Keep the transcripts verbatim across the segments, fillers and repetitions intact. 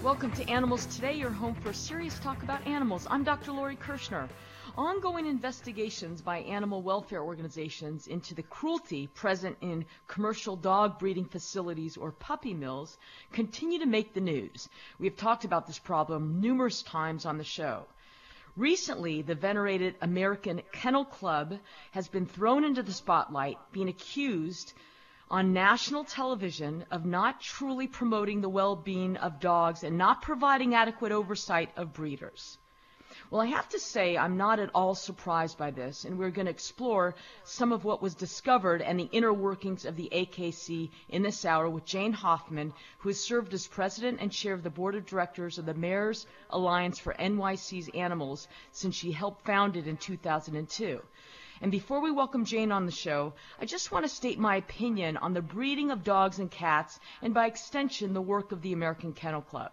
Welcome to Animals Today, your home for serious talk about animals. I'm Doctor Lori Kirshner. Ongoing investigations by animal welfare organizations into the cruelty present in commercial dog breeding facilities or puppy mills continue to make the news. We have talked about this problem numerous times on the show. Recently, the venerated American Kennel Club has been thrown into the spotlight, being accused on national television of not truly promoting the well-being of dogs and not providing adequate oversight of breeders. Well, I have to say I'm not at all surprised by this, and we're going to explore some of what was discovered and the inner workings of the A K C in this hour with Jane Hoffman, who has served as president and chair of the board of directors of the Mayor's Alliance for N Y C's Animals since she helped found it in two thousand two. And before we welcome Jane on the show, I just want to state my opinion on the breeding of dogs and cats, and by extension, the work of the American Kennel Club.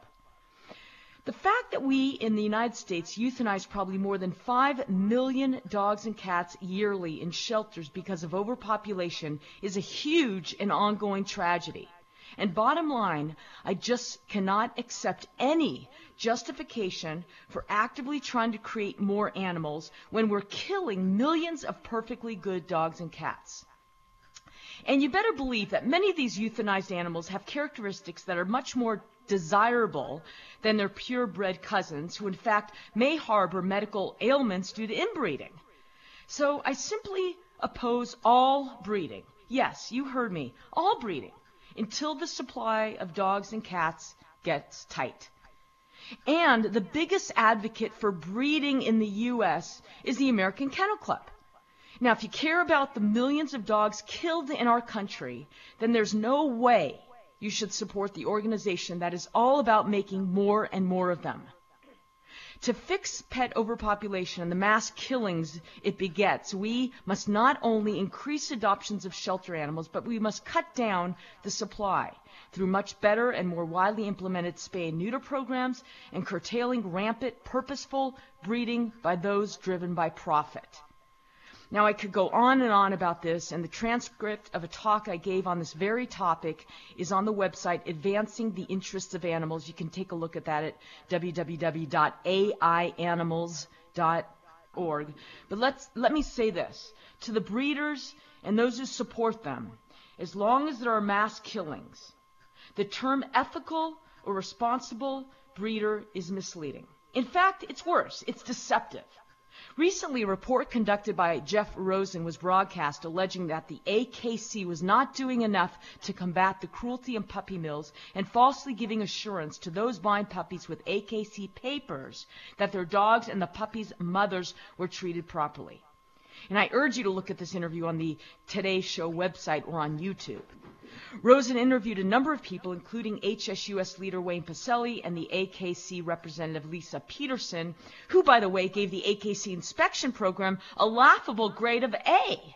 The fact that we in the United States euthanize probably more than five million dogs and cats yearly in shelters because of overpopulation is a huge and ongoing tragedy. And bottom line, I just cannot accept any justification for actively trying to create more animals when we're killing millions of perfectly good dogs and cats. And you better believe that many of these euthanized animals have characteristics that are much more desirable than their purebred cousins, who in fact may harbor medical ailments due to inbreeding. So I simply oppose all breeding. Yes, you heard me, all breeding, until the supply of dogs and cats gets tight. And the biggest advocate for breeding in the U S is the American Kennel Club. Now, if you care about the millions of dogs killed in our country, then there's no way you should support the organization that is all about making more and more of them. To fix pet overpopulation and the mass killings it begets, we must not only increase adoptions of shelter animals, but we must cut down the supply through much better and more widely implemented spay and neuter programs and curtailing rampant, purposeful breeding by those driven by profit. Now, I could go on and on about this, and the transcript of a talk I gave on this very topic is on the website Advancing the Interests of Animals. You can take a look at that at w w w dot a i animals dot org. But let's, let me say this. To the breeders and those who support them, as long as there are mass killings, the term ethical or responsible breeder is misleading. In fact, it's worse. It's deceptive. Recently, a report conducted by Jeff Rosen was broadcast alleging that the A K C was not doing enough to combat the cruelty in puppy mills and falsely giving assurance to those buying puppies with A K C papers that their dogs and the puppies' mothers were treated properly. And I urge you to look at this interview on the Today Show website or on YouTube. Rosen interviewed a number of people, including H S U S leader Wayne Pacelli and the A K C representative Lisa Peterson, who, by the way, gave the A K C inspection program a laughable grade of A.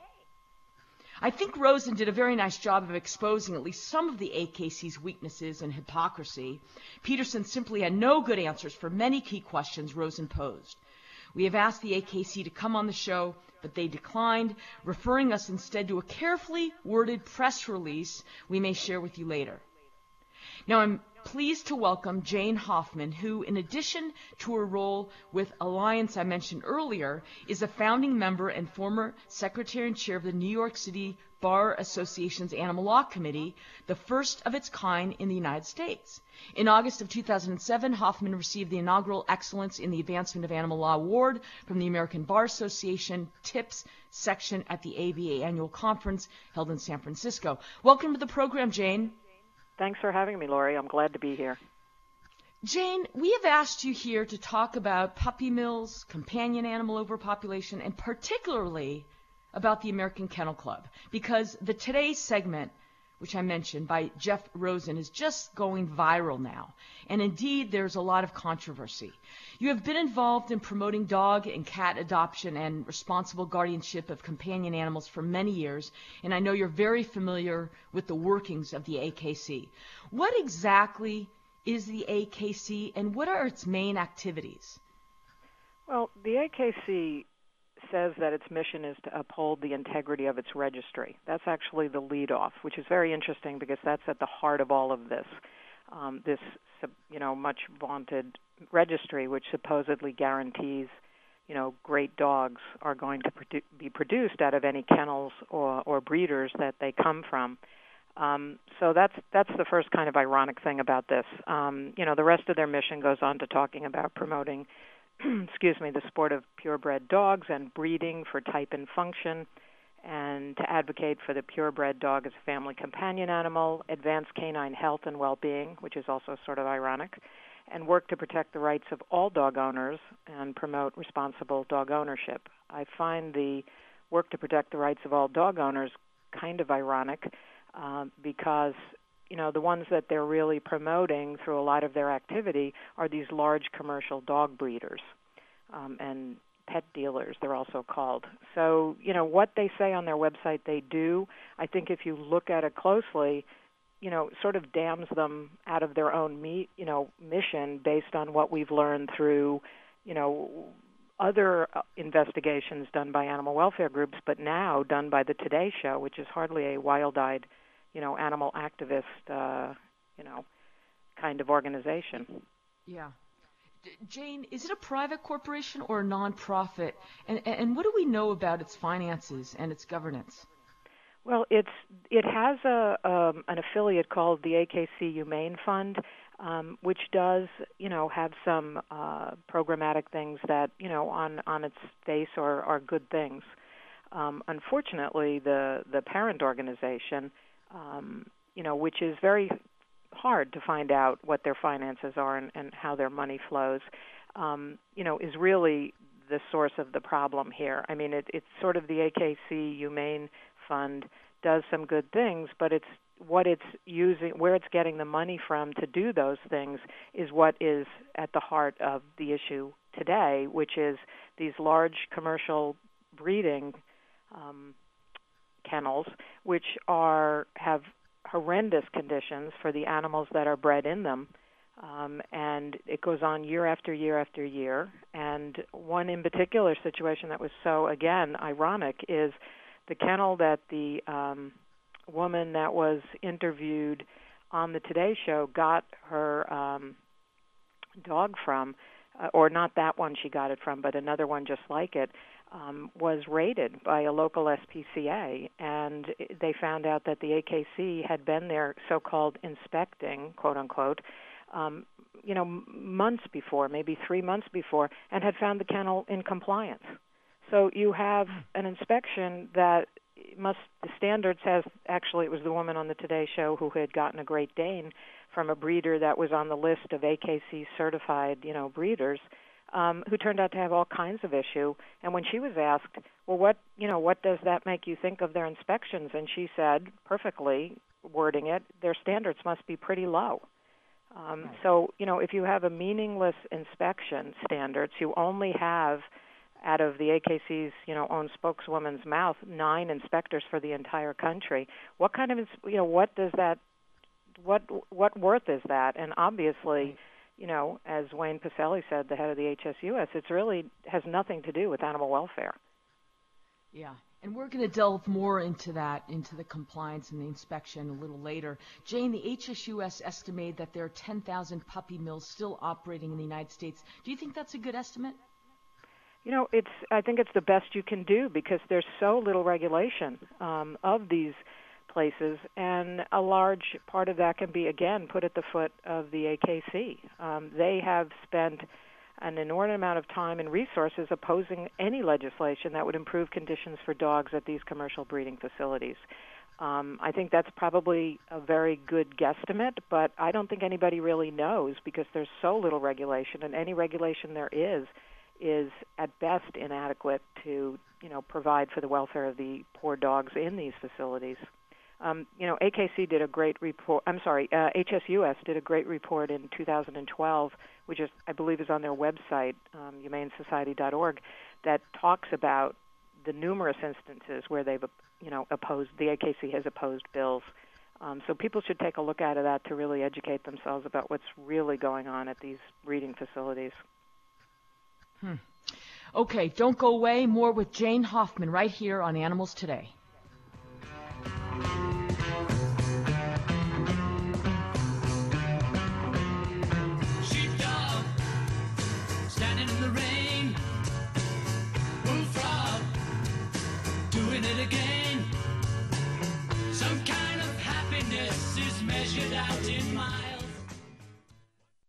I think Rosen did a very nice job of exposing at least some of the A K C's weaknesses and hypocrisy. Peterson simply had no good answers for many key questions Rosen posed. We have asked the A K C to come on the show, but they declined, referring us instead to a carefully worded press release we may share with you later. Now, I'm pleased to welcome Jane Hoffman, who, in addition to her role with Alliance I mentioned earlier, is a founding member and former secretary and chair of the New York City Bar Association's Animal Law Committee, the first of its kind in the United States. In August of two thousand seven, Hoffman received the inaugural Excellence in the Advancement of Animal Law Award from the American Bar Association TIPS section at the A B A annual conference held in San Francisco. Welcome to the program, Jane. Thanks for having me, Lori. I'm glad to be here. Jane, we have asked you here to talk about puppy mills, companion animal overpopulation, and particularly about the American Kennel Club, because the Today segment, which I mentioned, by Jeff Rosen, is just going viral now. And indeed, there's a lot of controversy. You have been involved in promoting dog and cat adoption and responsible guardianship of companion animals for many years, and I know you're very familiar with the workings of the A K C. What exactly is the A K C, and what are its main activities? Well, the A K C says that its mission is to uphold the integrity of its registry. That's actually the lead-off, which is very interesting because that's at the heart of all of this. um, this, you know, much vaunted registry, which supposedly guarantees, you know, great dogs are going to produ- be produced out of any kennels or, or breeders that they come from. Um, so that's that's the first kind of ironic thing about this. Um, you know, the rest of their mission goes on to talking about promoting, excuse me, the sport of purebred dogs and breeding for type and function, and to advocate for the purebred dog as a family companion animal, advance canine health and well-being, which is also sort of ironic, and work to protect the rights of all dog owners and promote responsible dog ownership. I find the work to protect the rights of all dog owners kind of ironic uh, because, you know, the ones that they're really promoting through a lot of their activity are these large commercial dog breeders um, and pet dealers, they're also called. So, you know, what they say on their website they do, I think if you look at it closely, you know, sort of damns them out of their own, me, you know, mission based on what we've learned through, you know, other investigations done by animal welfare groups, but now done by the Today Show, which is hardly a wild-eyed, you know, animal activist, uh, you know, kind of organization. Yeah. Jane, is it a private corporation or a nonprofit? And, and what do we know about its finances and its governance? Well, it's it has a um, an affiliate called the A K C Humane Fund, um, which does, you know, have some uh, programmatic things that, you know, on, on its face are, are good things. Um, unfortunately, the the parent organization, um, you know, which is very hard to find out what their finances are and, and how their money flows, um, you know, is really the source of the problem here. I mean, it, it's sort of the A K C Humane Fund does some good things, but it's what it's using, where it's getting the money from to do those things is what is at the heart of the issue today, which is these large commercial breeding um, kennels, which are have horrendous conditions for the animals that are bred in them, um, and it goes on year after year after year. And one in particular situation that was so, again, ironic is the kennel that the um, woman that was interviewed on the Today Show got her um, dog from, uh, or not that one she got it from, but another one just like it, um, was raided by a local S P C A, and they found out that the A K C had been there so-called inspecting, quote-unquote, um, you know, months before, maybe three months before, and had found the kennel in compliance. So you have an inspection that must, the standards has, actually it was the woman on the Today Show who had gotten a Great Dane from a breeder that was on the list of A K C certified, you know, breeders, um, who turned out to have all kinds of issue. And when she was asked, well, what, you know, what does that make you think of their inspections? And she said, perfectly wording it, their standards must be pretty low. Um, right. So, you know, if you have a meaningless inspection standards, you only have, out of the A K C's, you know, own spokeswoman's mouth, nine inspectors for the entire country. What kind of, you know, what does that, what what worth is that? And obviously, you know, as Wayne Pacelli said, the head of the H S U S, it's really has nothing to do with animal welfare. Yeah, and we're going to delve more into that, into the compliance and the inspection a little later. Jane, the H S U S estimated that there are ten thousand puppy mills still operating in the United States. Do you think that's a good estimate? You know, it's. I think it's the best you can do because there's so little regulation um, of these places, and a large part of that can be, again, put at the foot of the A K C. Um, they have spent an inordinate amount of time and resources opposing any legislation that would improve conditions for dogs at these commercial breeding facilities. Um, I think that's probably a very good guesstimate, but I don't think anybody really knows because there's so little regulation, and any regulation there is is at best inadequate to, you know, provide for the welfare of the poor dogs in these facilities. Um, you know, A K C did a great report, I'm sorry, uh, H S U S did a great report in two thousand twelve, which is, I believe is on their website, um, humane society dot org, that talks about the numerous instances where they've, you know, opposed, the A K C has opposed bills. Um, so people should take a look at that to really educate themselves about what's really going on at these breeding facilities. Hmm. Okay, don't go away. More with Jane Hoffman right here on Animals Today.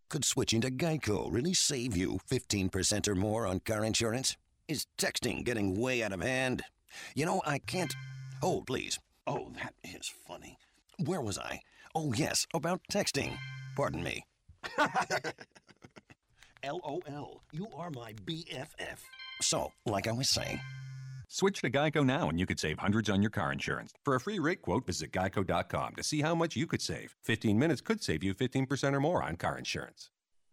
Could switching to Geico really save you fifteen percent or more on car insurance? Is texting getting way out of hand? You know, I can't... Oh, please. Oh, that is funny. Where was I? Oh, yes, about texting. Pardon me. LOL, you are my B F F. So, like I was saying... Switch to Geico now and you could save hundreds on your car insurance. For a free rate quote, visit geico dot com to see how much you could save. fifteen minutes could save you fifteen percent or more on car insurance.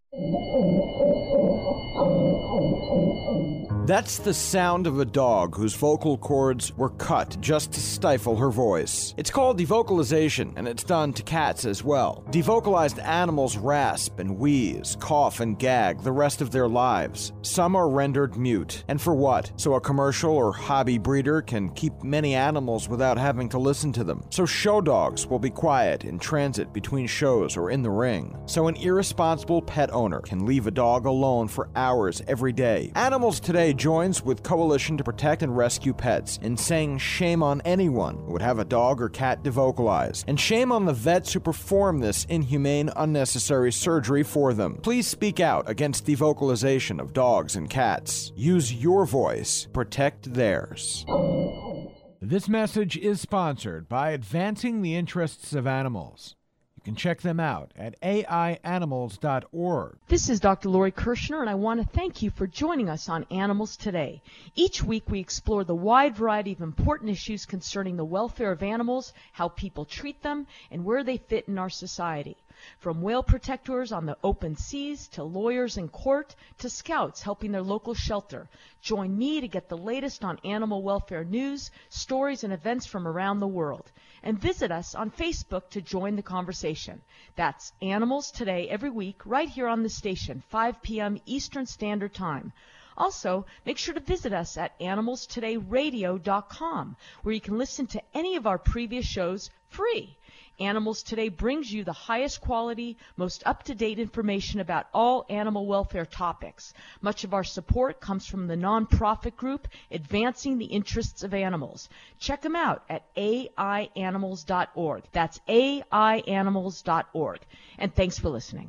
That's the sound of a dog whose vocal cords were cut just to stifle her voice. It's called devocalization, and it's done to cats as well. Devocalized animals rasp and wheeze, cough and gag the rest of their lives. Some are rendered mute. And for what? So a commercial or hobby breeder can keep many animals without having to listen to them. So show dogs will be quiet in transit between shows or in the ring. So an irresponsible pet owner can leave a dog alone for hours every day. Animals Today joins with Coalition to Protect and Rescue Pets in saying shame on anyone who would have a dog or cat devocalized, and shame on the vets who perform this inhumane, unnecessary surgery for them. Please speak out against devocalization of dogs and cats. Use your voice. Protect theirs. This message is sponsored by Advancing the Interests of Animals. You can check them out at A I animals dot org. This is Doctor Lori Kirshner, and I want to thank you for joining us on Animals Today. Each week we explore the wide variety of important issues concerning the welfare of animals, how people treat them, and where they fit in our society. From whale protectors on the open seas to lawyers in court to scouts helping their local shelter. Join me to get the latest on animal welfare news, stories, and events from around the world. And visit us on Facebook to join the conversation. That's Animals Today every week right here on the station, five p.m. Eastern Standard Time. Also, make sure to visit us at animals today radio dot com, where you can listen to any of our previous shows free. Animals Today brings you the highest quality, most up-to-date information about all animal welfare topics. Much of our support comes from the nonprofit group Advancing the Interests of Animals. Check them out at A I animals dot org. That's A I animals dot org. And thanks for listening.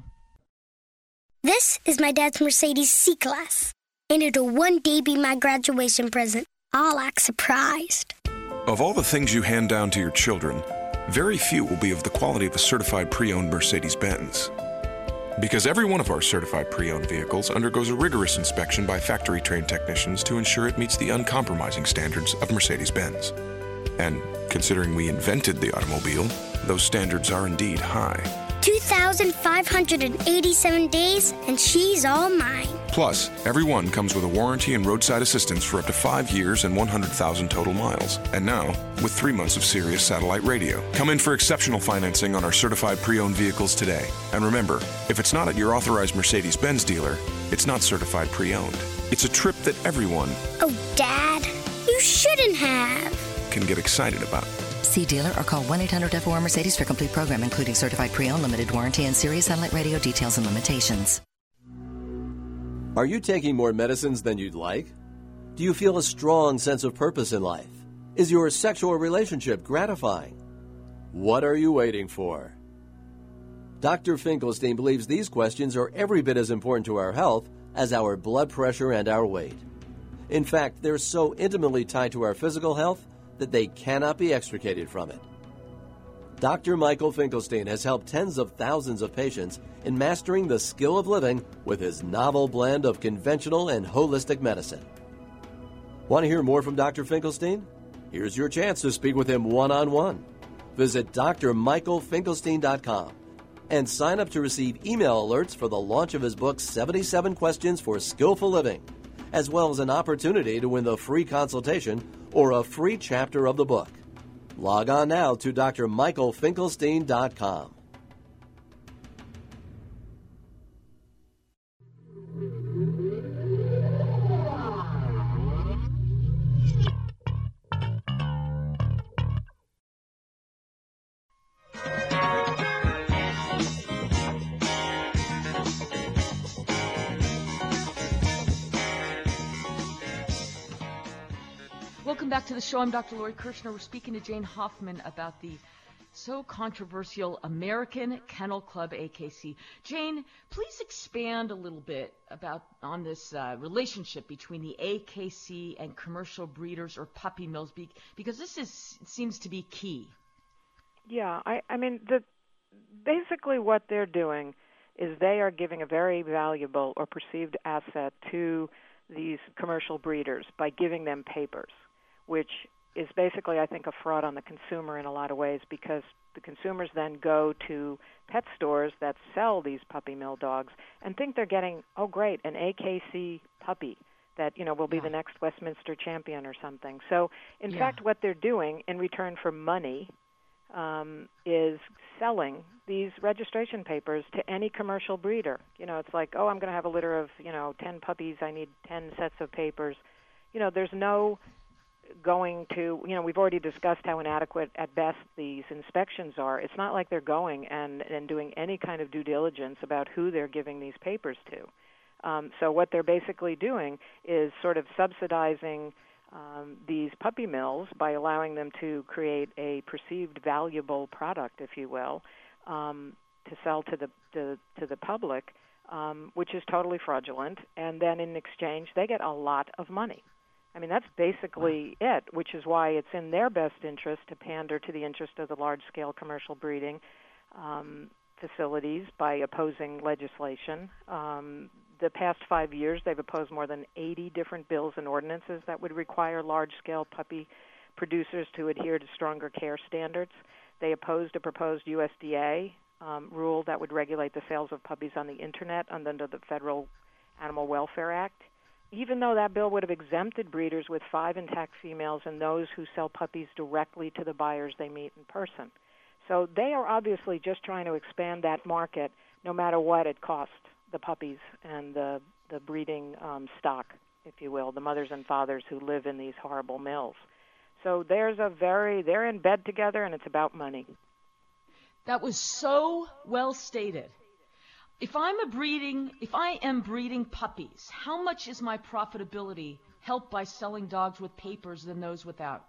This is my dad's Mercedes C-Class, and it'll one day be my graduation present. I'll act surprised. Of all the things you hand down to your children, very few will be of the quality of a certified pre-owned Mercedes-Benz. Because every one of our certified pre-owned vehicles undergoes a rigorous inspection by factory-trained technicians to ensure it meets the uncompromising standards of Mercedes-Benz. And considering we invented the automobile, those standards are indeed high. two thousand five hundred eighty-seven days, and she's all mine. Plus, every one comes with a warranty and roadside assistance for up to five years and one hundred thousand total miles. And now, with three months of Sirius satellite radio. Come in for exceptional financing on our certified pre-owned vehicles today. And remember, if it's not at your authorized Mercedes-Benz dealer, it's not certified pre-owned. It's a trip that everyone... Oh, Dad, you shouldn't have. ...can get excited about. See dealer or call one eight hundred F O R Mercedes for complete program, including certified pre-owned, limited warranty, and Sirius satellite radio details and limitations. Are you taking more medicines than you'd like? Do you feel a strong sense of purpose in life? Is your sexual relationship gratifying? What are you waiting for? Doctor Finkelstein believes these questions are every bit as important to our health as our blood pressure and our weight. In fact, they're so intimately tied to our physical health that they cannot be extricated from it. Doctor Michael Finkelstein has helped tens of thousands of patients in mastering the skill of living with his novel blend of conventional and holistic medicine. Want to hear more from Doctor Finkelstein? Here's your chance to speak with him one-on-one. Visit D R michael finkelstein dot com and sign up to receive email alerts for the launch of his book, seventy-seven Questions for Skillful Living, as well as an opportunity to win the free consultation or a free chapter of the book. Log on now to D R michael finkelstein dot com. Welcome back to the show. I'm Doctor Lori Kirshner. We're speaking to Jane Hoffman about the so controversial American Kennel Club, A K C. Jane, please expand a little bit about on this uh, relationship between the A K C and commercial breeders or puppy mills, be, because this is seems to be key. Yeah, I, I mean, the, basically what they're doing is they are giving a very valuable or perceived asset to these commercial breeders by giving them papers, which is basically, I think, a fraud on the consumer in a lot of ways, because the consumers then go to pet stores that sell these puppy mill dogs and think they're getting, oh, great, an A K C puppy that, you know, will be yeah. the next Westminster champion or something. So, in yeah. fact, what they're doing in return for money um, is selling these registration papers to any commercial breeder. You know, it's like, oh, I'm going to have a litter of, you know, ten puppies. I need ten sets of papers. You know, there's no going to, you know, we've already discussed how inadequate at best these inspections are. It's not like they're going and, and doing any kind of due diligence about who they're giving these papers to. Um, so what they're basically doing is sort of subsidizing um, these puppy mills by allowing them to create a perceived valuable product, if you will, um, to sell to the, to, to the public, um, which is totally fraudulent. And then in exchange, they get a lot of money. I mean, that's basically wow. it, which is why it's in their best interest to pander to the interest of the large-scale commercial breeding um, facilities by opposing legislation. Um, the past five years, they've opposed more than eighty different bills and ordinances that would require large-scale puppy producers to adhere to stronger care standards. They opposed a proposed U S D A um, rule that would regulate the sales of puppies on the Internet under the Federal Animal Welfare Act, even though that bill would have exempted breeders with five intact females and those who sell puppies directly to the buyers they meet in person. So they are obviously just trying to expand that market no matter what it costs the puppies and the, the breeding um, stock, if you will, the mothers and fathers who live in these horrible mills. So there's a very, they're in bed together, and it's about money. That was so well stated. If I'm a breeding, if I am breeding puppies, how much is my profitability helped by selling dogs with papers than those without?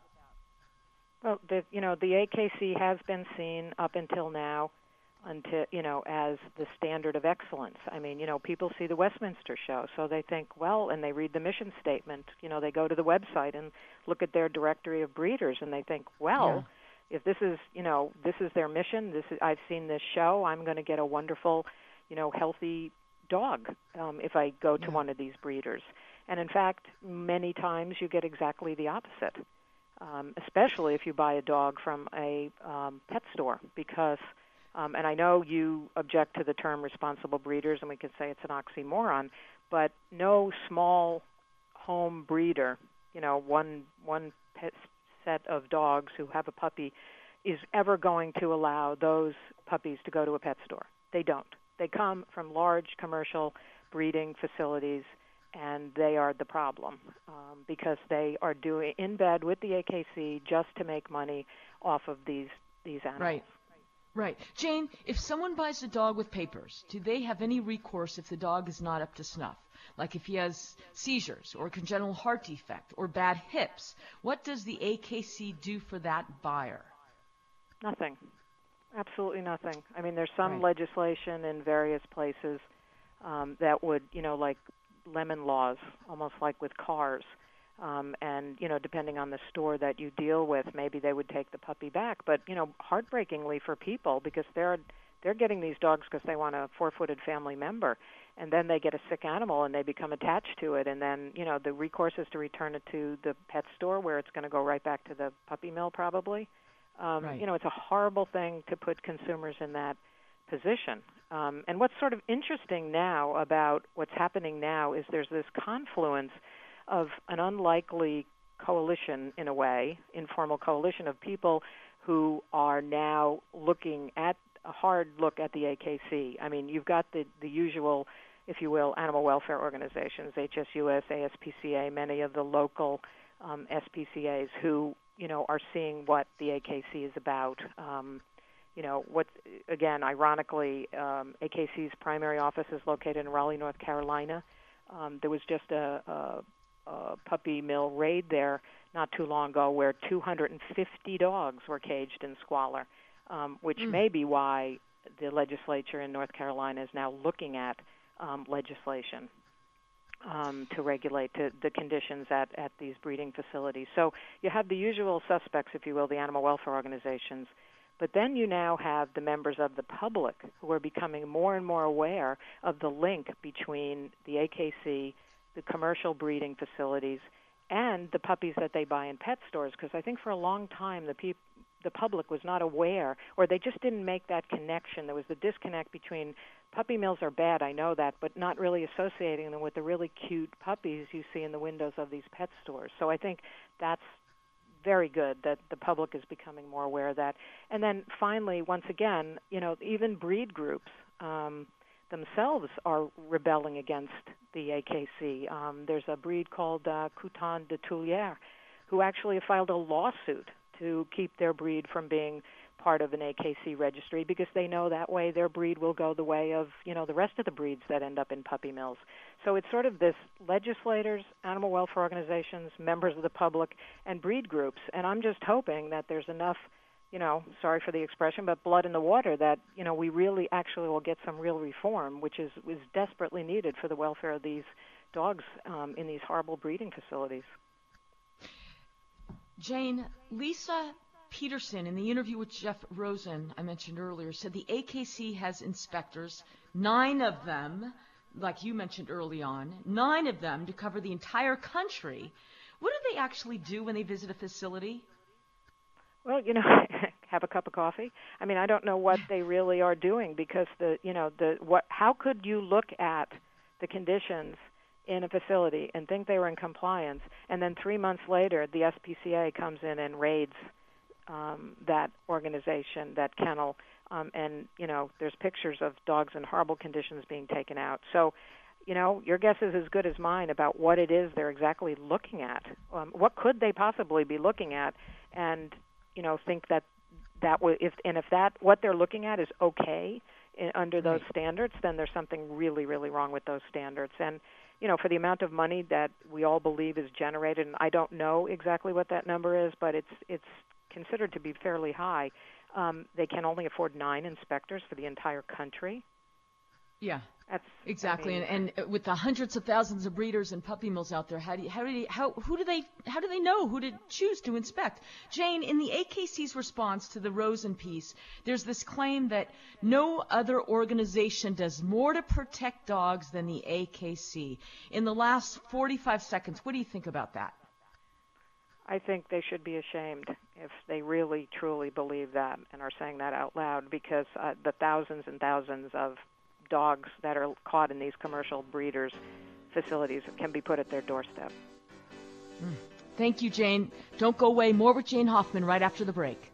Well, the, you know, the A K C has been seen up until now, until you know, as the standard of excellence. I mean, you know, people see the Westminster show, so they think, well, and they read the mission statement. You know, they go to the website and look at their directory of breeders, and they think, well, yeah. if this is, you know, this is their mission. This is, I've seen this show. I'm going to get a wonderful, you know, healthy dog um, if I go to yeah. one of these breeders. And in fact, many times you get exactly the opposite, um, especially if you buy a dog from a um, pet store, because, um, and I know you object to the term responsible breeders, and we could say it's an oxymoron, but no small home breeder, you know, one, one pet set of dogs who have a puppy is ever going to allow those puppies to go to a pet store. They don't. They come from large commercial breeding facilities, and they are the problem um, because they are doing in bed with the A K C just to make money off of these these animals. Right, right. Jane, if someone buys a dog with papers, do they have any recourse if the dog is not up to snuff? Like if he has seizures or congenital heart defect or bad hips, what does the A K C do for that buyer? Nothing. Absolutely nothing. I mean, there's some right. legislation in various places um, that would, you know, like lemon laws, almost like with cars. Um, and, you know, depending on the store that you deal with, maybe they would take the puppy back. But, you know, heartbreakingly for people, because they're they're getting these dogs because they want a four-footed family member, and then they get a sick animal and they become attached to it, and then, you know, the recourse is to return it to the pet store where it's going to go right back to the puppy mill probably. Um, right. You know, it's a horrible thing to put consumers in that position. Um, and what's sort of interesting now about what's happening now is there's this confluence of an unlikely coalition, in a way, informal coalition of people who are now looking at a hard look at the A K C. I mean, you've got the, the usual, if you will, animal welfare organizations, H S U S, A S P C A, many of the local um, S P C As who, you know, are seeing what the A K C is about. Um, you know, what, again, ironically, um, A K C's primary office is located in Raleigh, North Carolina. Um, there was just a, a, a puppy mill raid there not too long ago where two hundred fifty dogs were caged in squalor. um, which Mm. may be why the legislature in North Carolina is now looking at um, legislation um, to regulate to the conditions at, at these breeding facilities. So you have the usual suspects, if you will, the animal welfare organizations, but then you now have the members of the public who are becoming more and more aware of the link between the A K C, the commercial breeding facilities, and the puppies that they buy in pet stores. Because I think for a long time the peop- the public was not aware, or they just didn't make that connection. There was the disconnect between puppy mills are bad, I know that, but not really associating them with the really cute puppies you see in the windows of these pet stores. So I think that's very good that the public is becoming more aware of that. And then finally, once again, you know, even breed groups um, themselves are rebelling against the A K C. Um, there's a breed called uh, Coutan de Tulière who actually filed a lawsuit to keep their breed from being part of an A K C registry, because they know that way their breed will go the way of, you know, the rest of the breeds that end up in puppy mills. So it's sort of this legislators, animal welfare organizations, members of the public, and breed groups. And I'm just hoping that there's enough, you know, sorry for the expression, but blood in the water, that, you know, we really actually will get some real reform, which is, is desperately needed for the welfare of these dogs um, in these horrible breeding facilities. Jane, Lisa Peterson, in the interview with Jeff Rosen I mentioned earlier, said the A K C has inspectors, nine of them, like you mentioned early on, nine of them to cover the entire country. What do they actually do when they visit a facility? Well, you know, have a cup of coffee. I mean, I don't know what they really are doing, because the, you know, the what? How could you look at the conditions in a facility and think they were in compliance, and then three months later the S P C A comes in and raids um, that organization, that kennel, um, and, you know, there's pictures of dogs in horrible conditions being taken out. So, you know, your guess is as good as mine about what it is they're exactly looking at. Um, what could they possibly be looking at, and, you know, think that that w- if and if that what they're looking at is okay in, under those right. standards, then there's something really, really wrong with those standards. And, you know, for the amount of money that we all believe is generated, and I don't know exactly what that number is, but it's it's considered to be fairly high. Um, they can only afford nine inspectors for the entire country. Yeah, that's exactly. I mean, and, and with the hundreds of thousands of breeders and puppy mills out there, how do you, how do you, how who do they how do they know who to choose to inspect? Jane, in the A K C's response to the Rosen piece, there's this claim that no other organization does more to protect dogs than the A K C. In the last forty-five seconds, what do you think about that? I think they should be ashamed if they really, truly believe that and are saying that out loud, because uh, the thousands and thousands of dogs that are caught in these commercial breeders' facilities can be put at their doorstep. Mm. Thank you, Jane. Don't go away. More with Jane Hoffman right after the break.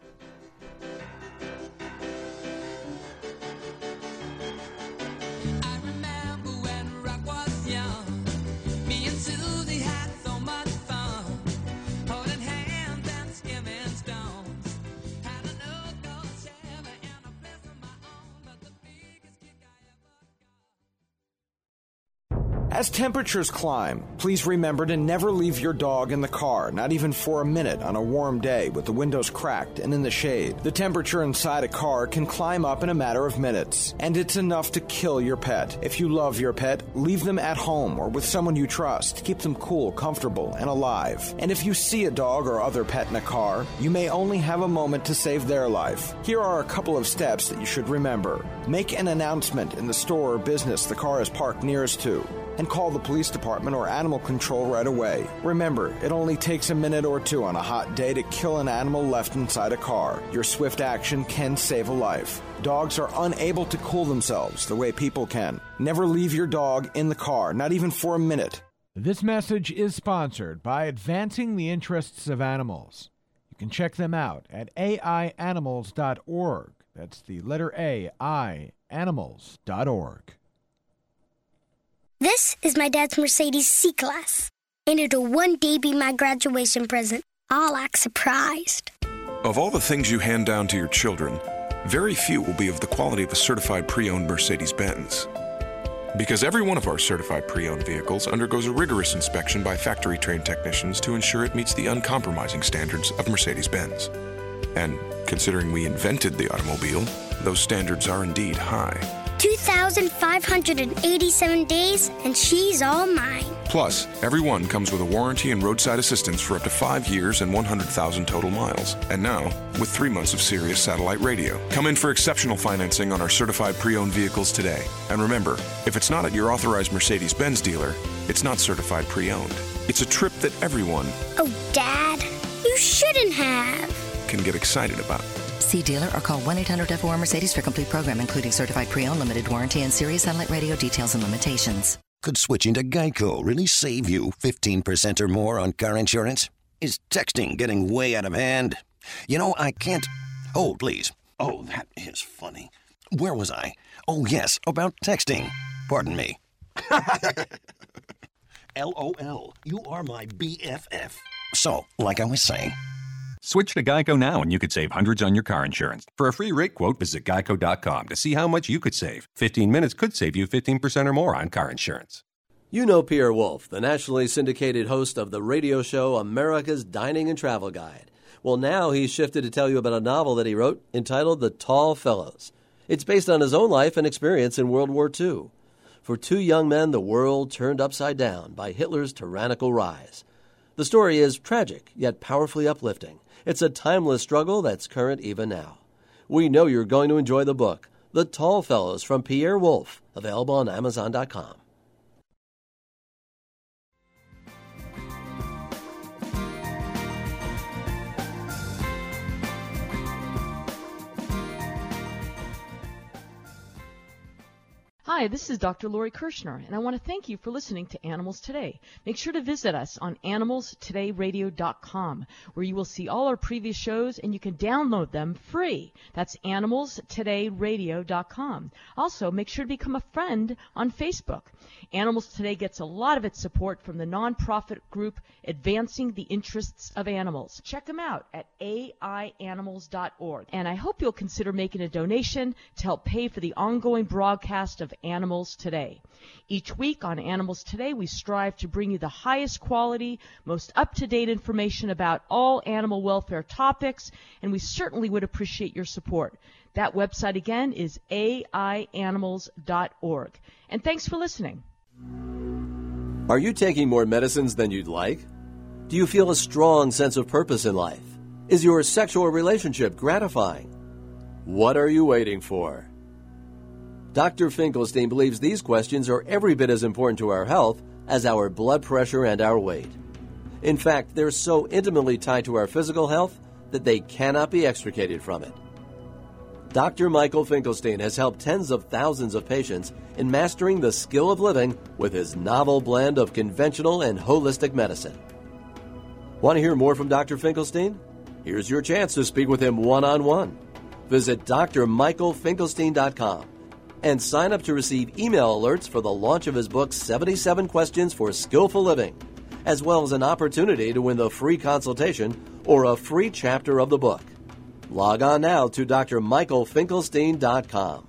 As temperatures climb, please remember to never leave your dog in the car, not even for a minute on a warm day with the windows cracked and in the shade. The temperature inside a car can climb up in a matter of minutes, and it's enough to kill your pet. If you love your pet, leave them at home or with someone you trust. Keep them cool, comfortable, and alive. And if you see a dog or other pet in a car, you may only have a moment to save their life. Here are a couple of steps that you should remember. Make an announcement in the store or business the car is parked nearest to, and call the police department or animal control right away. Remember, it only takes a minute or two on a hot day to kill an animal left inside a car. Your swift action can save a life. Dogs are unable to cool themselves the way people can. Never leave your dog in the car, not even for a minute. This message is sponsored by Advancing the Interests of Animals. You can check them out at A I animals dot org. That's the letter A, I, animals dot org. This is my dad's Mercedes C-Class, and it'll one day be my graduation present. I'll act surprised. Of all the things you hand down to your children, very few will be of the quality of a certified pre-owned Mercedes-Benz. Because every one of our certified pre-owned vehicles undergoes a rigorous inspection by factory-trained technicians to ensure it meets the uncompromising standards of Mercedes-Benz. And considering we invented the automobile, those standards are indeed high. two thousand five hundred eighty-seven days, and she's all mine. Plus, every one comes with a warranty and roadside assistance for up to five years and one hundred thousand total miles. And now, with three months of Sirius satellite radio. Come in for exceptional financing on our certified pre-owned vehicles today. And remember, if it's not at your authorized Mercedes-Benz dealer, it's not certified pre-owned. It's a trip that everyone... Oh, Dad, you shouldn't have. ...can get excited about. See dealer or call one eight hundred F O R Mercedes for complete program, including certified pre-owned, limited warranty, and Sirius satellite radio details and limitations. Could switching to Geico really save you fifteen percent or more on car insurance? Is texting getting way out of hand? You know, I can't... Hold, please. Oh, that is funny. Where was I? Oh, yes, about texting. Pardon me. LOL, you are my B F F. So, like I was saying... Switch to Geico now and you could save hundreds on your car insurance. For a free rate quote, visit geico dot com to see how much you could save. fifteen minutes could save you fifteen percent or more on car insurance. You know Pierre Wolf, the nationally syndicated host of the radio show America's Dining and Travel Guide. Well, now he's shifted to tell you about a novel that he wrote entitled The Tall Fellows. It's based on his own life and experience in World War Two. For two young men, the world turned upside down by Hitler's tyrannical rise. The story is tragic, yet powerfully uplifting. It's a timeless struggle that's current even now. We know you're going to enjoy the book, The Tall Fellows from Pierre Wolf, available on amazon dot com. Hi, this is Doctor Lori Kirshner, and I want to thank you for listening to Animals Today. Make sure to visit us on animals today radio dot com, where you will see all our previous shows, and you can download them free. That's animals today radio dot com. Also, make sure to become a friend on Facebook. Animals Today gets a lot of its support from the nonprofit group Advancing the Interests of Animals. Check them out at A I animals dot org. And I hope you'll consider making a donation to help pay for the ongoing broadcast of Animals Today. Each week on Animals Today, we strive to bring you the highest quality, most up-to-date information about all animal welfare topics, and we certainly would appreciate your support. That website again is A I animals dot org. And thanks for listening. Are you taking more medicines than you'd like? Do you feel a strong sense of purpose in life? Is your sexual relationship gratifying? What are you waiting for? Doctor Finkelstein believes these questions are every bit as important to our health as our blood pressure and our weight. In fact, they're so intimately tied to our physical health that they cannot be extricated from it. Doctor Michael Finkelstein has helped tens of thousands of patients in mastering the skill of living with his novel blend of conventional and holistic medicine. Want to hear more from Doctor Finkelstein? Here's your chance to speak with him one-on-one. Visit D R michael finkelstein dot com and sign up to receive email alerts for the launch of his book, seventy-seven Questions for Skillful Living, as well as an opportunity to win the free consultation or a free chapter of the book. Log on now to D R michael finkelstein dot com.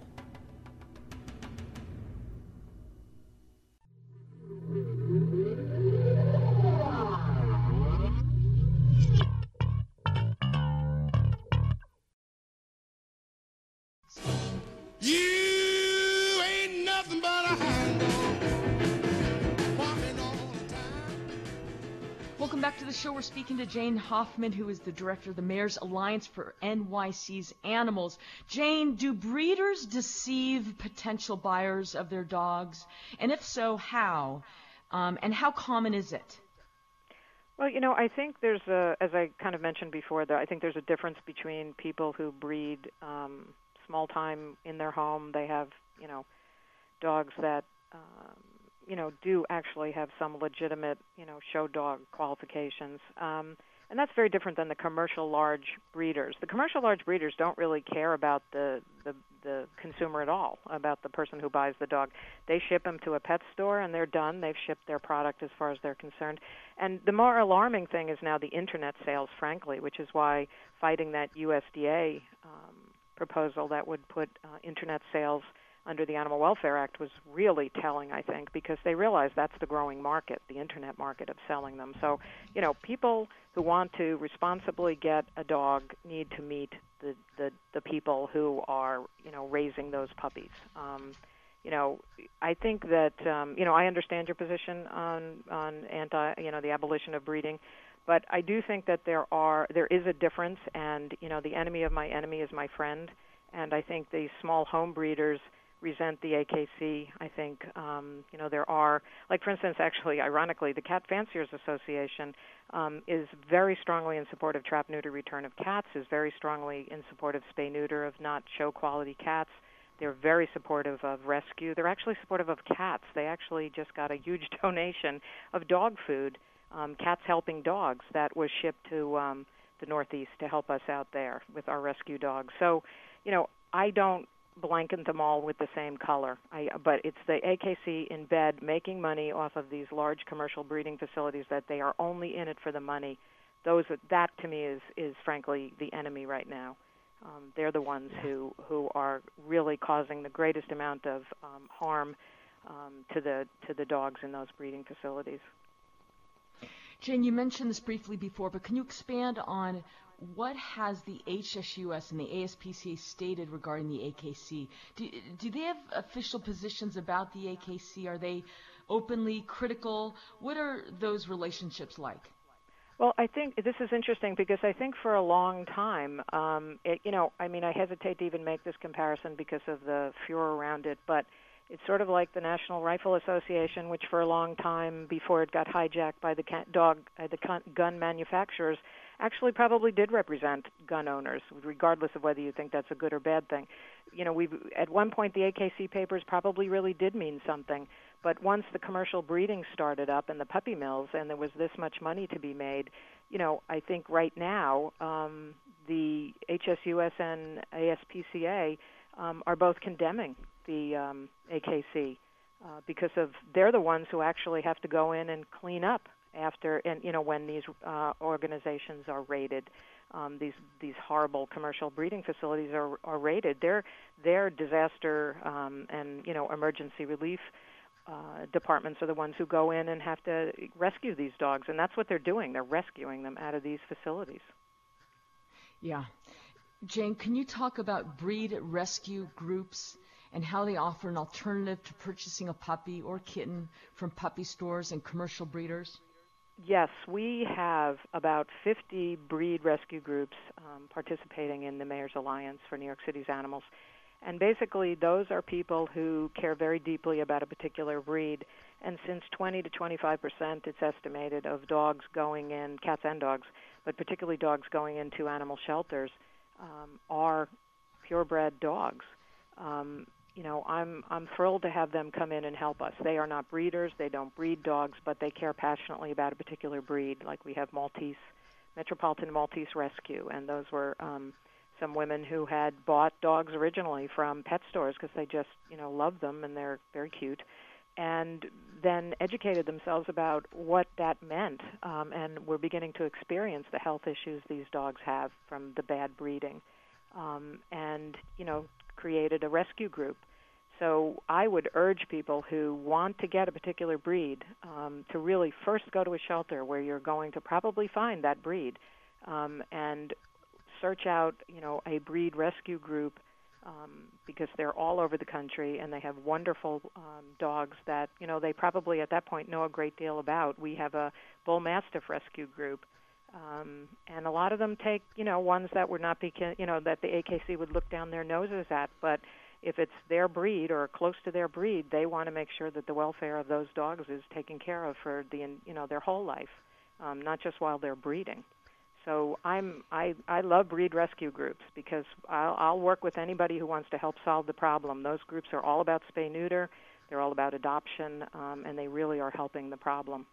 Welcome back to the show. We're speaking to Jane Hoffman, who is the director of the Mayor's Alliance for N Y C's Animals. Jane, do breeders deceive potential buyers of their dogs? And if so, how? Um, and how common is it? Well, you know, I think there's a, as I kind of mentioned before, that I think there's a difference between people who breed um, small time in their home. They have, you know, dogs that, um, you know, do actually have some legitimate, you know, show dog qualifications. Um, and that's very different than the commercial large breeders. The commercial large breeders don't really care about the, the, the consumer at all, about the person who buys the dog. They ship them to a pet store and they're done. They've shipped their product as far as they're concerned. And the more alarming thing is now the internet sales, frankly, which is why fighting that U S D A um, proposal that would put uh, internet sales under the Animal Welfare Act was really telling, I think, because they realized that's the growing market, the internet market of selling them. So, you know, people who want to responsibly get a dog need to meet the, the, the people who are, you know, raising those puppies. Um, you know, I think that, um, you know, I understand your position on, on anti, you know, the abolition of breeding, but I do think that there are, there is a difference, and, you know, the enemy of my enemy is my friend, and I think the small home breeders resent the A K C. I think, um, you know, there are, like, for instance, actually, ironically, the Cat Fanciers Association um, is very strongly in support of trap, neuter, return of cats, is very strongly in support of spay, neuter, of not show-quality cats. They're very supportive of rescue. They're actually supportive of cats. They actually just got a huge donation of dog food, um, Cats Helping Dogs, that was shipped to um, the Northeast to help us out there with our rescue dogs. So, you know, I don't blanket them all with the same color. I, but it's the A K C in bed making money off of these large commercial breeding facilities that they are only in it for the money. Those that to me is is frankly the enemy right now. Um, they're the ones who who are really causing the greatest amount of um, harm um, to the to the dogs in those breeding facilities. Jane, you mentioned this briefly before, but can you expand on what has the H S U S and the A S P C A stated regarding the A K C? Do, do they have official positions about the A K C? Are they openly critical? What are those relationships like? Well, I think this is interesting because I think for a long time, um, it, you know, I mean, I hesitate to even make this comparison because of the furor around it, but it's sort of like the National Rifle Association, which for a long time, before it got hijacked by the ca- dog, uh, the con- gun manufacturers, actually probably did represent gun owners, regardless of whether you think that's a good or bad thing. You know, we at one point the A K C papers probably really did mean something, but once the commercial breeding started up and the puppy mills, and there was this much money to be made, you know, I think right now um, the H S U S and A S P C A um, are both condemning the um, A K C uh, because of they're the ones who actually have to go in and clean up after, and you know, when these uh, organizations are raided, um, these these horrible commercial breeding facilities are, are raided. Their their disaster um, and you know emergency relief uh, departments are the ones who go in and have to rescue these dogs, and that's what they're doing. They're rescuing them out of these facilities. Yeah, Jane, can you talk about breed rescue groups and how they offer an alternative to purchasing a puppy or kitten from puppy stores and commercial breeders? Yes, we have about fifty breed rescue groups um, participating in the Mayor's Alliance for New York City's Animals. And basically, those are people who care very deeply about a particular breed. And since twenty to twenty-five percent, it's estimated, of dogs going in, cats and dogs, but particularly dogs going into animal shelters, um, are purebred dogs. Um, You know, I'm I'm thrilled to have them come in and help us. They are not breeders. They don't breed dogs, but they care passionately about a particular breed. Like we have Maltese, Metropolitan Maltese Rescue, and those were um, some women who had bought dogs originally from pet stores because they just, you know, love them and they're very cute, and then educated themselves about what that meant, um, and we're beginning to experience the health issues these dogs have from the bad breeding, um, and, you know, created a rescue group. So I would urge people who want to get a particular breed um, to really first go to a shelter where you're going to probably find that breed um, and search out, you know, a breed rescue group um, because they're all over the country and they have wonderful um, dogs that, you know, they probably at that point know a great deal about. We have a Bull Mastiff rescue group. Um, and a lot of them take, you know, ones that would not be, you know, that the A K C would look down their noses at. But if it's their breed or close to their breed, they want to make sure that the welfare of those dogs is taken care of for the, you know, their whole life, um, not just while they're breeding. So I'm, I, I love breed rescue groups because I'll, I'll work with anybody who wants to help solve the problem. Those groups are all about spay-neuter. They're all about adoption, um, and they really are helping the problem.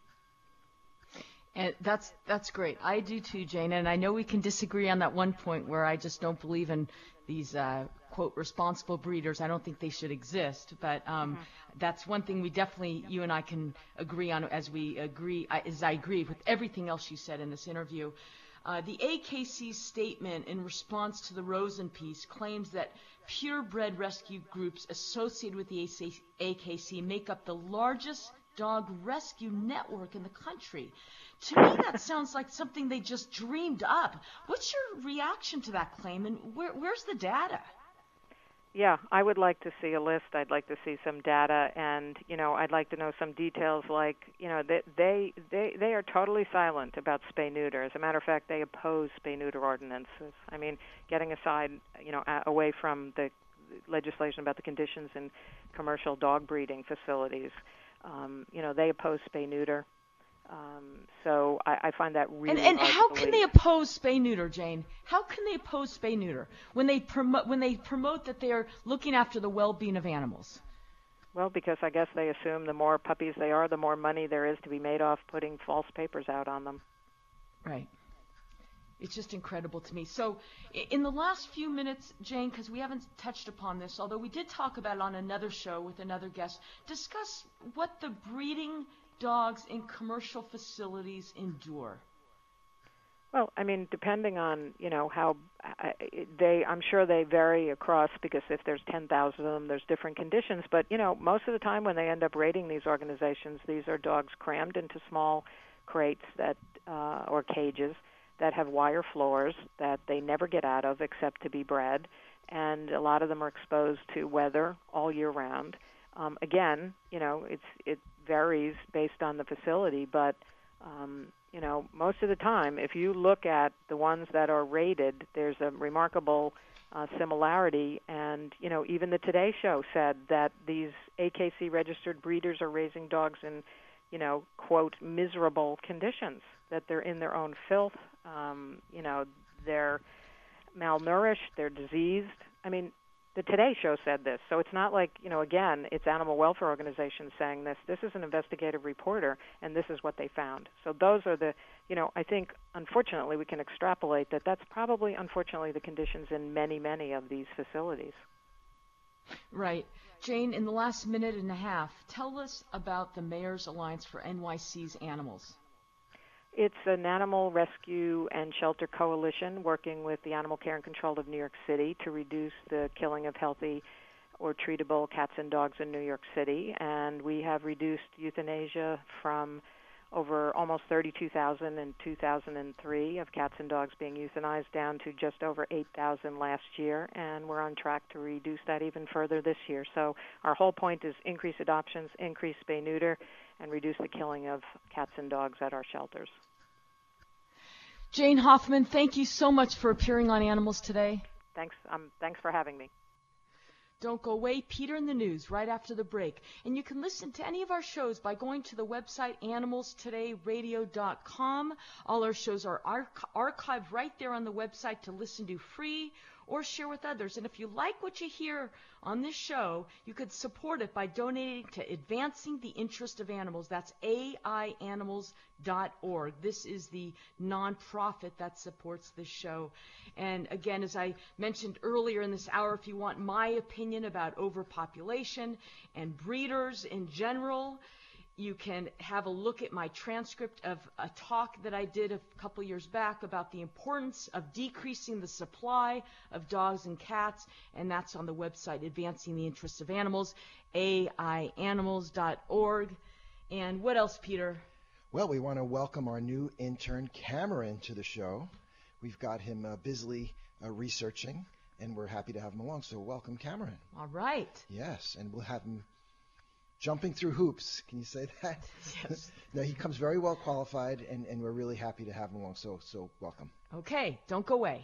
And that's that's great. I do too, Jane. And I know we can disagree on that one point where I just don't believe in these, uh, quote, responsible breeders. I don't think they should exist. But um, mm-hmm. that's one thing we definitely, you and I can agree on as we agree, as I agree with everything else you said in this interview. Uh, the A K C's statement in response to the Rosen piece claims that purebred rescue groups associated with the A K C make up the largest dog rescue network in the country. To me, that sounds like something they just dreamed up. What's your reaction to that claim, and where, where's the data? Yeah, I would like to see a list. I'd like to see some data, and you know, I'd like to know some details. Like, you know, they they they, they are totally silent about spay-neuter. As a matter of fact, they oppose spay-neuter ordinances. I mean, getting aside, you know, a- away from the legislation about the conditions in commercial dog breeding facilities, um, you know, they oppose spay-neuter. Um, so I, I find that really and, and hard how to can believe. they oppose spay-neuter, Jane? How can they oppose spay-neuter when they promote when they promote that they are looking after the well-being of animals? Well, because I guess they assume the more puppies they are, the more money there is to be made off putting false papers out on them. Right. It's just incredible to me. So in the last few minutes, Jane, because we haven't touched upon this, although we did talk about it on another show with another guest, discuss what the breeding dogs in commercial facilities endure. Well, I mean, depending on, you know, how uh, they, I'm sure they vary across, because if there's ten thousand of them, there's different conditions. But, you know, most of the time when they end up raiding these organizations, these are dogs crammed into small crates that, uh, or cages that have wire floors that they never get out of except to be bred. And a lot of them are exposed to weather all year round. Um, again, you know, it's it varies based on the facility, but, um, you know, most of the time, if you look at the ones that are rated, there's a remarkable uh, similarity. And, you know, even the Today Show said that these A K C-registered breeders are raising dogs in, you know, quote, miserable conditions, that they're in their own filth, um, you know, they're malnourished, they're diseased. I mean, the Today Show said this, so it's not like, you know, again, it's animal welfare organizations saying this. This is an investigative reporter, and this is what they found. So those are the, you know, I think, unfortunately, we can extrapolate that that's probably, unfortunately, the conditions in many, many of these facilities. Right. Jane, in the last minute and a half, tell us about the Mayor's Alliance for N Y C's Animals. It's an animal rescue and shelter coalition working with the Animal Care and Control of New York City to reduce the killing of healthy or treatable cats and dogs in New York City. And we have reduced euthanasia from over almost thirty-two thousand in two thousand three of cats and dogs being euthanized down to just over eight thousand last year. And we're on track to reduce that even further this year. So our whole point is increase adoptions, increase spay-neuter, and reduce the killing of cats and dogs at our shelters. Jane Hoffman, thank you so much for appearing on Animals Today. Thanks, um, thanks for having me. Don't go away. Peter in the News right after the break. And you can listen to any of our shows by going to the website animals today radio dot com. All our shows are arch- archived right there on the website to listen to free or share with others. And if you like what you hear on this show, you could support it by donating to Advancing the Interest of Animals. That's A I animals dot org. This is the nonprofit that supports this show. And again, as I mentioned earlier in this hour, if you want my opinion about overpopulation and breeders in general, you can have a look at my transcript of a talk that I did a couple years back about the importance of decreasing the supply of dogs and cats, and that's on the website Advancing the Interests of Animals, A I animals dot org. And what else, Peter? Well, we want to welcome our new intern, Cameron, to the show. We've got him uh, busily uh, researching, and we're happy to have him along. So welcome, Cameron. All right. Yes, and we'll have him jumping through hoops. Can you say that? Yes. No, he comes very well qualified, and, and we're really happy to have him along. So, so welcome. Okay, don't go away.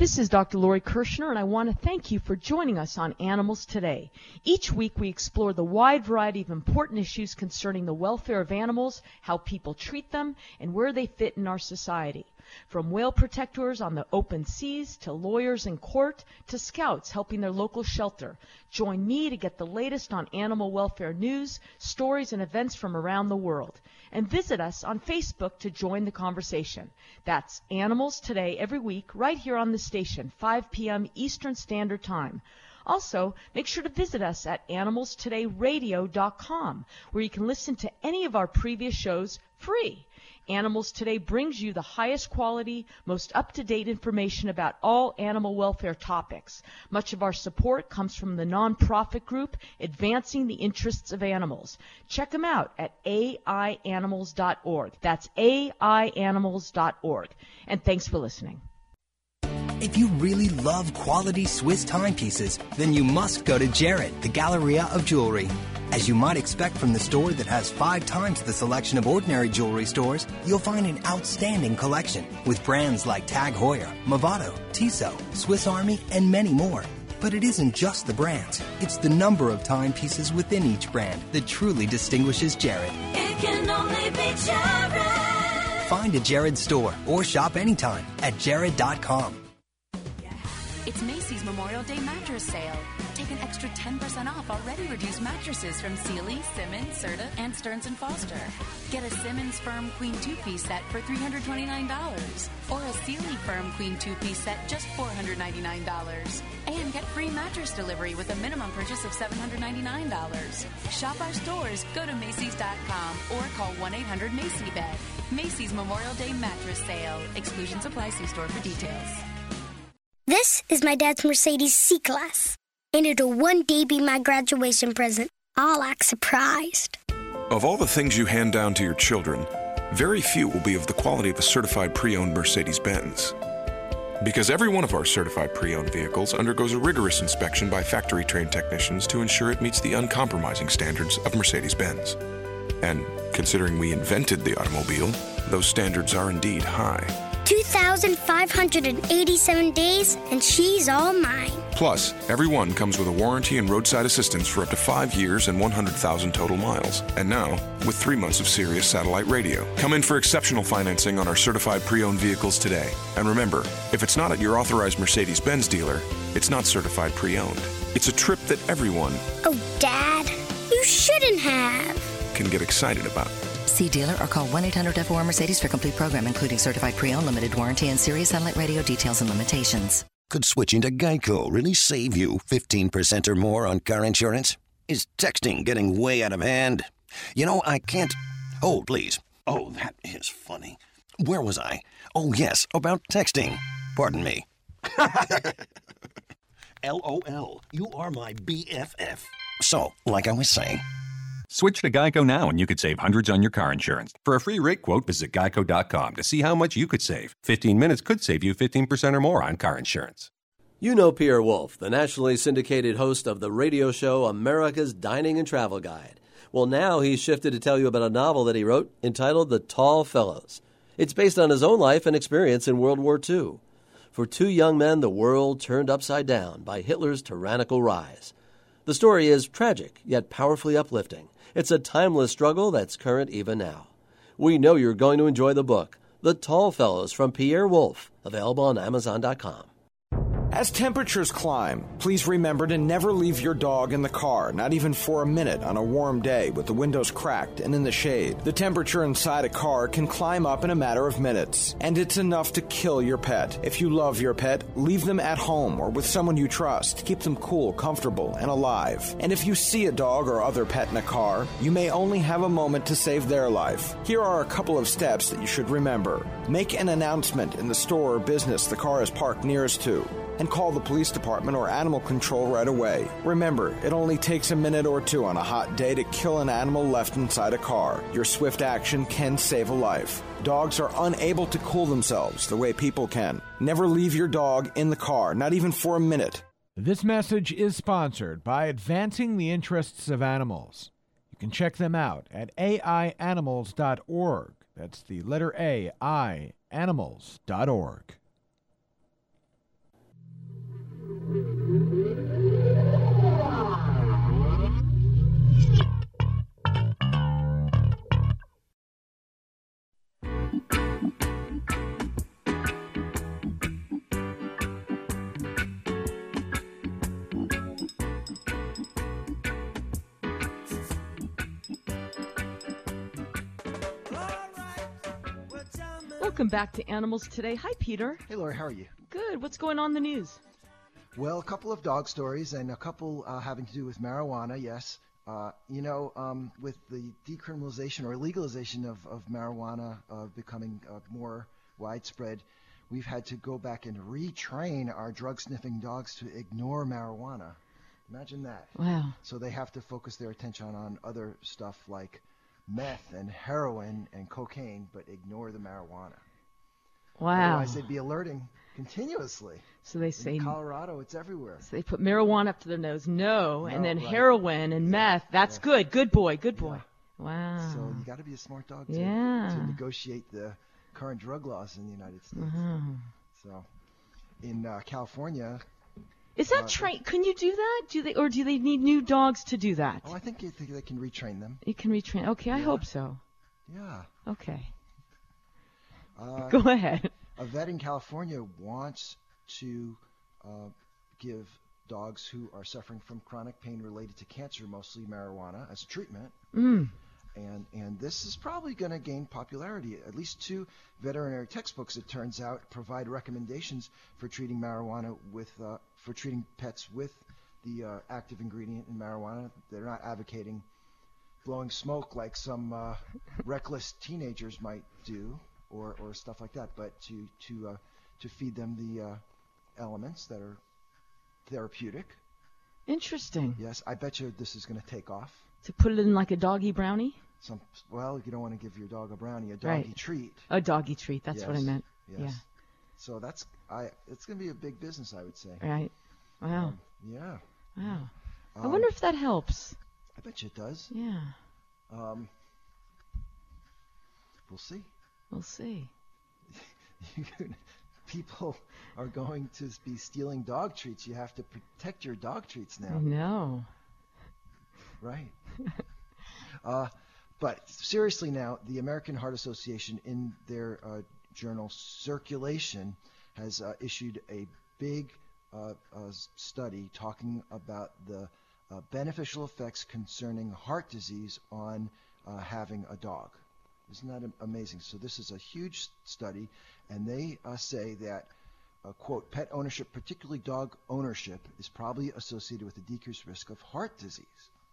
This is Doctor Lori Kirshner, and I want to thank you for joining us on Animals Today. Each week we explore the wide variety of important issues concerning the welfare of animals, how people treat them, and where they fit in our society. From whale protectors on the open seas, to lawyers in court, to scouts helping their local shelter. Join me to get the latest on animal welfare news, stories, and events from around the world. And visit us on Facebook to join the conversation. That's Animals Today every week right here on the station, five p.m. Eastern Standard Time. Also, make sure to visit us at animals today radio dot com, where you can listen to any of our previous shows free. Animals Today brings you the highest quality, most up-to-date information about all animal welfare topics. Much of our support comes from the nonprofit group Advancing the Interests of Animals. Check them out at A I animals dot org. That's A I animals dot org. And thanks for listening. If you really love quality Swiss timepieces, then you must go to Jared, the Galleria of Jewelry. As you might expect from the store that has five times the selection of ordinary jewelry stores, you'll find an outstanding collection with brands like Tag Heuer, Movado, Tissot, Swiss Army, and many more. But it isn't just the brands. It's the number of timepieces within each brand that truly distinguishes Jared. It can only be Jared. Find a Jared store or shop anytime at jared dot com. It's Macy's Memorial Day mattress sale. Take an extra ten percent off already reduced mattresses from Sealy, Simmons, Serta, and Stearns and Foster. Get a Simmons Firm Queen two-piece set for three hundred twenty-nine dollars or a Sealy Firm Queen two-piece set just four hundred ninety-nine dollars. And get free mattress delivery with a minimum purchase of seven hundred ninety-nine dollars. Shop our stores, go to Macy's dot com or call one eight hundred Macy Bed. Macy's Memorial Day mattress sale. Exclusions apply. See store for details. This is my dad's Mercedes C-Class, and it'll one day be my graduation present. I'll act surprised. Of all the things you hand down to your children, very few will be of the quality of a certified pre-owned Mercedes-Benz. Because every one of our certified pre-owned vehicles undergoes a rigorous inspection by factory-trained technicians to ensure it meets the uncompromising standards of Mercedes-Benz. And considering we invented the automobile, those standards are indeed high. two thousand five hundred eighty-seven days, and she's all mine. Plus, every one comes with a warranty and roadside assistance for up to five years and one hundred thousand total miles. And now, with three months of Sirius satellite radio. Come in for exceptional financing on our certified pre-owned vehicles today. And remember, if it's not at your authorized Mercedes-Benz dealer, it's not certified pre-owned. It's a trip that everyone... Oh, Dad, you shouldn't have. ...can get excited about. See dealer or call one eight hundred F O R Mercedes for complete program, including certified pre-owned, limited warranty, and Sirius satellite radio details and limitations. Could switching to Geico really save you fifteen percent or more on car insurance? Is texting getting way out of hand? You know, I can't... Hold, please. Oh, that is funny. Where was I? Oh, yes, about texting. Pardon me. LOL, you are my B F F. So, like I was saying... Switch to Geico now and you could save hundreds on your car insurance. For a free rate quote, visit geico dot com to see how much you could save. fifteen minutes could save you fifteen percent or more on car insurance. You know Pierre Wolf, the nationally syndicated host of the radio show America's Dining and Travel Guide. Well, now he's shifted to tell you about a novel that he wrote entitled The Tall Fellows. It's based on his own life and experience in World War Two. For two young men, the world turned upside down by Hitler's tyrannical rise. The story is tragic, yet powerfully uplifting. It's a timeless struggle that's current even now. We know you're going to enjoy the book, The Tall Fellows from Pierre Wolf, available on amazon dot com. As temperatures climb, please remember to never leave your dog in the car, not even for a minute on a warm day with the windows cracked and in the shade. The temperature inside a car can climb up in a matter of minutes, and it's enough to kill your pet. If you love your pet, leave them at home or with someone you trust. Keep them cool, comfortable, and alive. And if you see a dog or other pet in a car, you may only have a moment to save their life. Here are a couple of steps that you should remember. Make an announcement in the store or business the car is parked nearest to, and call the police department or animal control right away. Remember, it only takes a minute or two on a hot day to kill an animal left inside a car. Your swift action can save a life. Dogs are unable to cool themselves the way people can. Never leave your dog in the car, not even for a minute. This message is sponsored by Advancing the Interests of Animals. You can check them out at A I animals dot org. That's the letter A, I, animals dot org. Welcome back to Animals Today. Hi, Peter. Hey, Lori, how are you? Good. What's going on in the news? Well, a couple of dog stories and a couple uh, having to do with marijuana, yes. Uh, you know, um, with the decriminalization or legalization of, of marijuana uh, becoming uh, more widespread, we've had to go back and retrain our drug-sniffing dogs to ignore marijuana. Imagine that. Wow. So they have to focus their attention on other stuff like meth and heroin and cocaine, but ignore the marijuana. Wow. Otherwise, they'd be alerting continuously. So they say in Colorado, it's everywhere. So they put marijuana up to their nose, no, No, and then right. heroin and meth. That's Yeah. good. Good boy. Good boy. Yeah. Wow. So you got to be a smart dog to, Yeah. to negotiate the current drug laws in the United States. Uh-huh. So in uh, California. Is that uh, train? Can you do that? Do they, or do they need new dogs to do that? Oh, I think, you think they can retrain them. You can retrain. Okay, I Yeah. hope so. Yeah. Okay. Uh, Go ahead. A vet in California wants to uh, give dogs who are suffering from chronic pain related to cancer, mostly marijuana, as treatment. Mm. And and this is probably going to gain popularity. At least two veterinary textbooks, it turns out, provide recommendations for treating marijuana with uh, for treating pets with the uh, active ingredient in marijuana. They're not advocating blowing smoke like some uh, reckless teenagers might do, or, or stuff like that, but to to uh, to feed them the uh, elements that are therapeutic. Interesting. Yes, I bet you this is going to take off. To put it in like a doggy brownie? Some well, you don't want to give your dog a brownie, a doggy Right. treat. A doggy treat. That's what I Yes, meant. Yes. Yeah. So that's I. It's going to be a big business, I would say. Right. Wow. Um, yeah. Wow. I Um, wonder if that helps. I bet you it does. Yeah. Um, we'll see. We'll see. People are going to be stealing dog treats. You have to protect your dog treats now. I know. Right. uh, but seriously now, the American Heart Association in their uh, journal Circulation has uh, issued a big uh, uh, study talking about the uh, beneficial effects concerning heart disease on uh, having a dog. Isn't that am- amazing? So this is a huge study, and they uh, say that, uh, quote, pet ownership, particularly dog ownership, is probably associated with a decreased risk of heart disease.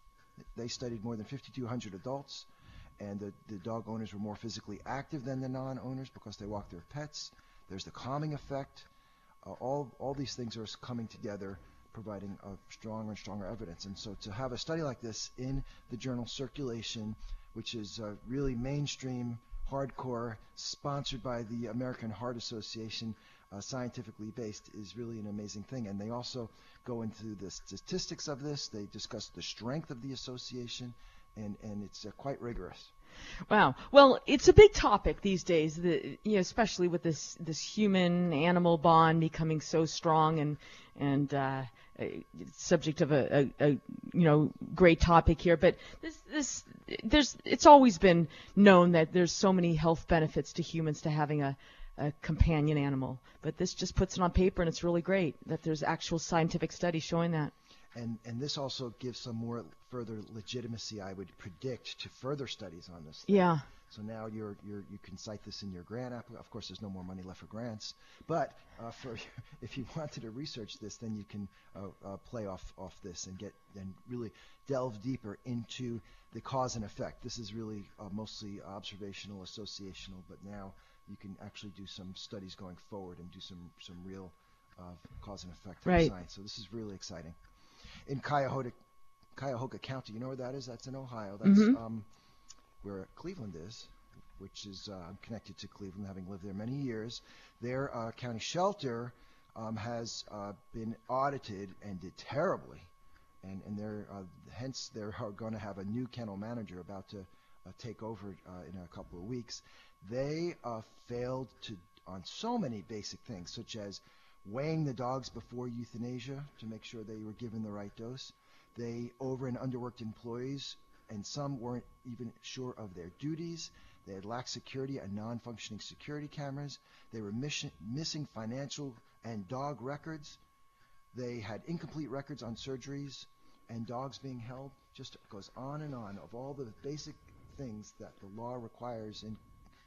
They studied more than fifty-two hundred adults, and the, the dog owners were more physically active than the non-owners because they walk their pets. There's the calming effect. Uh, all, all these things are coming together, providing uh, stronger and stronger evidence. And so to have a study like this in the journal Circulation, which is uh, really mainstream, hardcore, sponsored by the American Heart Association, uh, scientifically based, is really an amazing thing. And they also go into the statistics of this. They discuss the strength of the association, and, and it's uh, quite rigorous. Wow. Well, it's a big topic these days, the, you know, especially with this this human-animal bond becoming so strong and and uh, a, subject of a, a, a you know great topic here. But this this there's it's always been known that there's so many health benefits to humans to having a a companion animal. But this just puts it on paper, and it's really great that there's actual scientific studies showing that. And and this also gives some more further legitimacy, I would predict, to further studies on this thing. Yeah. So now you're you're you can cite this in your grant app. Of course, there's no more money left for grants, but uh, for if you wanted to research this, then you can uh, uh, play off off this and get and really delve deeper into the cause and effect. This is really uh, mostly observational, associational, but now you can actually do some studies going forward and do some some real uh, cause and effect Right. science. So this is really exciting. In Cuyahoga, Cuyahoga County, you know where that is? That's in Ohio. That's Mhm. um, where Cleveland is, which is uh, connected to Cleveland, having lived there many years. Their uh, county shelter um, has uh, been audited and did terribly, and and they're uh, hence they're going to have a new kennel manager about to uh, take over uh, in a couple of weeks. They uh, failed to on so many basic things, such as weighing the dogs before euthanasia to make sure they were given the right dose. They over and underworked employees, and some weren't even sure of their duties. They had lax security and non-functioning security cameras. They were mission, missing financial and dog records. They had incomplete records on surgeries and dogs being held. Just goes on and on of all the basic things that the law requires in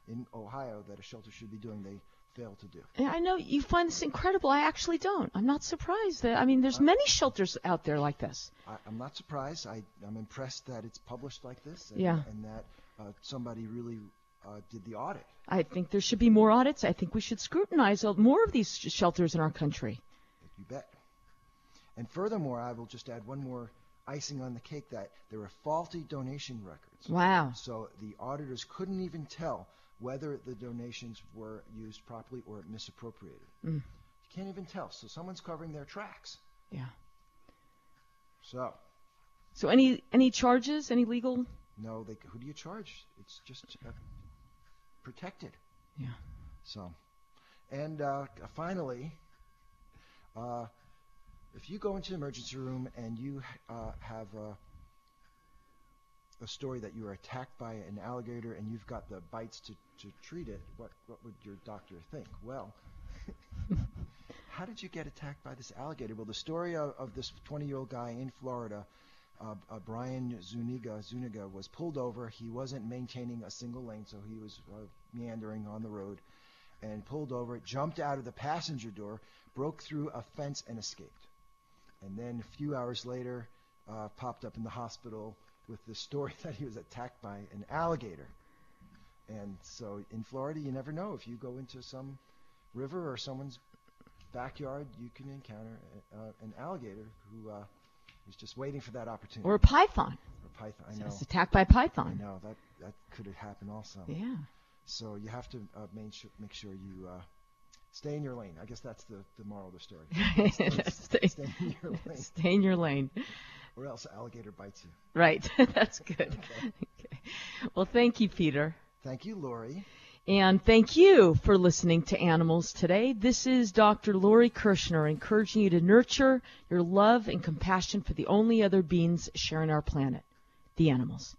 in Ohio that a shelter should be doing, they fail to do. And I know you find this incredible. I actually don't. I'm not surprised. That, I mean, there's many shelters out there like this. I, I'm not surprised. I, I'm impressed that it's published like this, and, Yeah. and that uh, somebody really uh, did the audit. I think there should be more audits. I think we should scrutinize more of these sh- shelters in our country. You bet. And furthermore, I will just add one more icing on the cake, that there were faulty donation records. Wow. So the auditors couldn't even tell whether the donations were used properly or misappropriated. Mm. You can't even tell. So someone's covering their tracks. Yeah. So. So any any charges, any legal? No, they, who do you charge? It's just uh, protected. Yeah. So, and uh, finally, uh, if you go into the emergency room and you uh, have a, a story that you were attacked by an alligator and you've got the bites to, to treat it, what, what would your doctor think? Well, how did you get attacked by this alligator? Well, the story of, of this twenty-year-old guy in Florida, uh, uh, Brian Zuniga, Zuniga, was pulled over. He wasn't maintaining a single lane, so he was uh, meandering on the road, and pulled over, jumped out of the passenger door, broke through a fence, and escaped. And then a few hours later, uh, popped up in the hospital with the story that he was attacked by an alligator. And so in Florida, you never know. If you go into some river or someone's backyard, you can encounter uh, an alligator who uh, is just waiting for that opportunity. Or a python. Or a python, I know. It's attacked by a python. I know, that, that could have happened also. Yeah. So you have to uh, make, sure, make sure you uh, stay in your lane. I guess that's the, the moral of the story. stay, stay, stay in your lane. Stay in your lane. Or else alligator bites you. Right. That's good. Okay. Okay. Well, thank you, Peter. Thank you, Lori. And thank you for listening to Animals Today. This is Doctor Lori Kirshner encouraging you to nurture your love and compassion for the only other beings sharing our planet, the animals.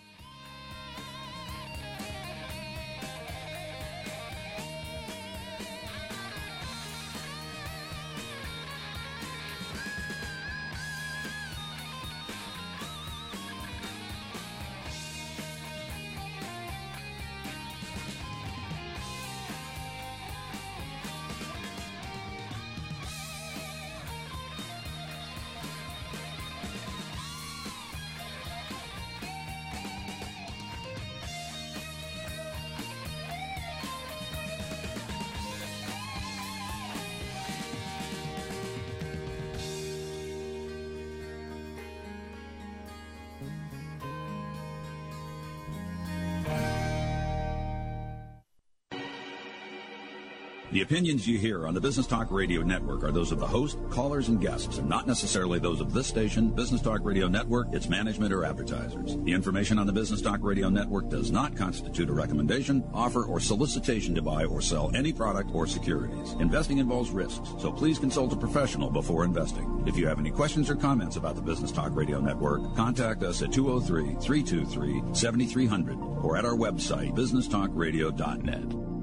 The opinions you hear on the Business Talk Radio Network are those of the host, callers, and guests, and not necessarily those of this station, Business Talk Radio Network, its management, or advertisers. The information on the Business Talk Radio Network does not constitute a recommendation, offer, or solicitation to buy or sell any product or securities. Investing involves risks, so please consult a professional before investing. If you have any questions or comments about the Business Talk Radio Network, contact us at two oh three, three two three, seven three zero zero or at our website, business talk radio dot net.